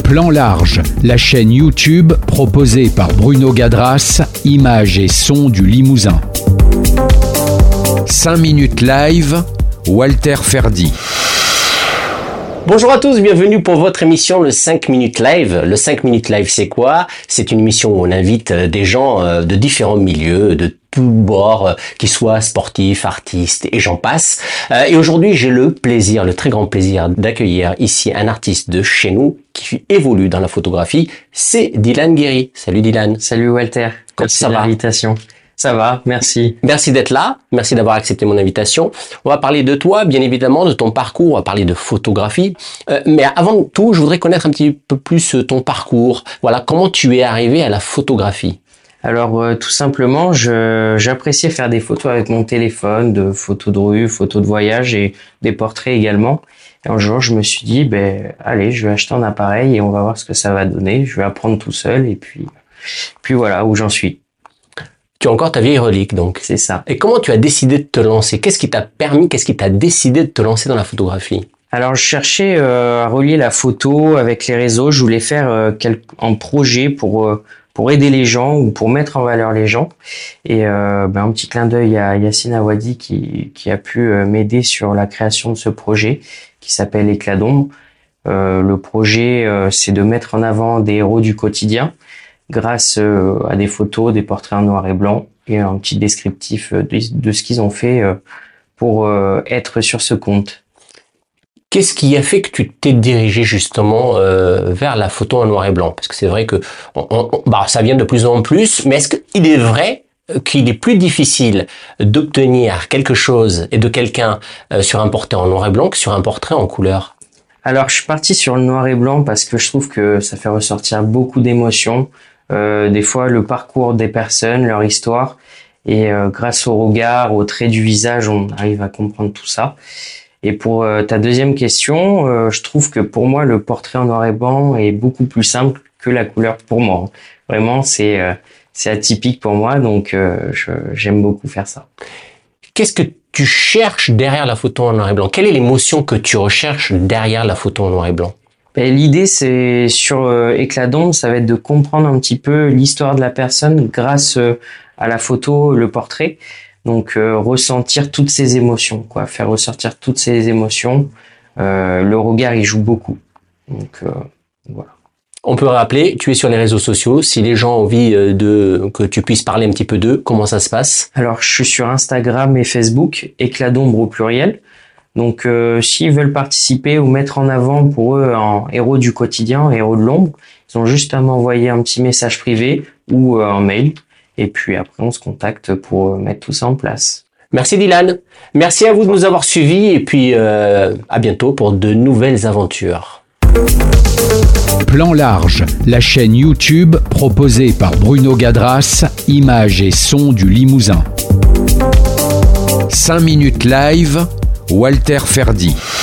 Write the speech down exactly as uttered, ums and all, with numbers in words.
Plan large, la chaîne YouTube proposée par Bruno Gadras, images et sons du Limousin. cinq minutes live, Walter Ferdi. Bonjour à tous, bienvenue pour votre émission le cinq minutes live. Le cinq minutes live, c'est quoi? C'est une émission où on invite des gens de différents milieux, de tous bords, qu'ils soient sportifs, artistes et j'en passe. Et aujourd'hui, j'ai le plaisir, le très grand plaisir d'accueillir ici un artiste de chez nous qui évolue dans la photographie. C'est Dylan Guéry. Salut Dylan. Salut Walter. Comment merci ça de va? l'invitation. Ça va, merci. Merci d'être là, merci d'avoir accepté mon invitation. On va parler de toi, bien évidemment, de ton parcours, on va parler de photographie. Euh, mais avant tout, je voudrais connaître un petit peu plus ton parcours. Voilà, comment tu es arrivé à la photographie? Alors, euh, tout simplement, je, j'appréciais faire des photos avec mon téléphone, de photos de rue, photos de voyage et des portraits également. Et un jour, je me suis dit, ben, allez, je vais acheter un appareil et on va voir ce que ça va donner. Je vais apprendre tout seul et puis, puis voilà où j'en suis. Tu as encore ta vieille relique, donc. C'est ça. Et comment tu as décidé de te lancer? Qu'est-ce qui t'a permis, qu'est-ce qui t'a décidé de te lancer dans la photographie? Alors, je cherchais euh, à relier la photo avec les réseaux. Je voulais faire euh, quel, un projet pour euh, pour aider les gens ou pour mettre en valeur les gens. Et euh, ben, un petit clin d'œil à Yacine Awadi qui qui a pu euh, m'aider sur la création de ce projet qui s'appelle Éclat d'ombre. Euh, le projet, euh, c'est de mettre en avant des héros du quotidien, grâce euh, à des photos, des portraits en noir et blanc et un petit descriptif de, de ce qu'ils ont fait euh, pour euh, être sur ce compte. Qu'est-ce qui a fait que tu t'es dirigé justement euh, vers la photo en noir et blanc? Parce que c'est vrai que on, on, bah, ça vient de plus en plus, mais est-ce qu'il est vrai qu'il est plus difficile d'obtenir quelque chose et de quelqu'un euh, sur un portrait en noir et blanc que sur un portrait en couleur? Alors, je suis parti sur le noir et blanc parce que je trouve que ça fait ressortir beaucoup d'émotions. Euh, des fois, le parcours des personnes, leur histoire, et euh, grâce au regard, au trait du visage, on arrive à comprendre tout ça. Et pour euh, ta deuxième question, euh, je trouve que pour moi, le portrait en noir et blanc est beaucoup plus simple que la couleur pour moi. Vraiment, c'est euh, c'est atypique pour moi, donc euh, je, j'aime beaucoup faire ça. Qu'est-ce que tu cherches derrière la photo en noir et blanc? Quelle est l'émotion que tu recherches derrière la photo en noir et blanc? Ben, l'idée, c'est sur euh, Éclat d'ombre, ça va être de comprendre un petit peu l'histoire de la personne grâce euh, à la photo, le portrait. Donc, euh, ressentir toutes ces émotions, quoi, faire ressortir toutes ces émotions. Euh, le regard, il joue beaucoup. Donc, euh, voilà. On peut rappeler, tu es sur les réseaux sociaux. Si les gens ont envie de que tu puisses parler un petit peu d'eux, comment ça se passe? Alors, je suis sur Instagram et Facebook, Éclat d'ombre au pluriel. Donc, euh, s'ils veulent participer ou mettre en avant pour eux un héros du quotidien, un héros de l'ombre, ils ont juste à m'envoyer un petit message privé ou euh, un mail. Et puis après, on se contacte pour mettre tout ça en place. Merci Dylan. Merci à vous de nous avoir suivis et puis euh, à bientôt pour de nouvelles aventures. Plan large, la chaîne YouTube proposée par Bruno Gadras, images et sons du Limousin. cinq minutes live, Walter Ferdi.